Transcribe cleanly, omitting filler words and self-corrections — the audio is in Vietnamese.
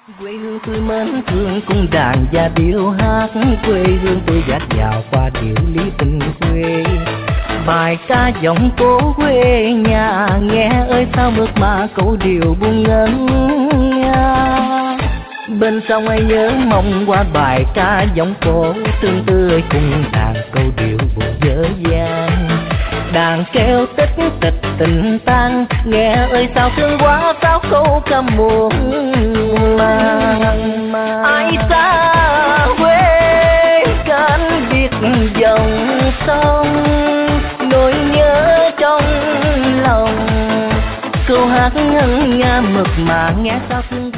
Quê hương tôi mến thương cung đàn và điệu hát, quê hương tôi dạt dào qua điệu lý tình quê. Bài ca giọng cố quê nhà, nghe ơi sao mượt mà câu điệu buông ngân nga. Bên sông ai nhớ mong qua bài ca giọng cổ, tương tươi cùng đàn câu điệu buồn dở dang. Đàn kêu tích tịch tình tan, nghe ơi sao thương quá sao câu ca muộn màng. Ai xa quê cánh biết dòng sông, nỗi nhớ trong lòng. Câu hát ngân nga mực mà nghe sao thương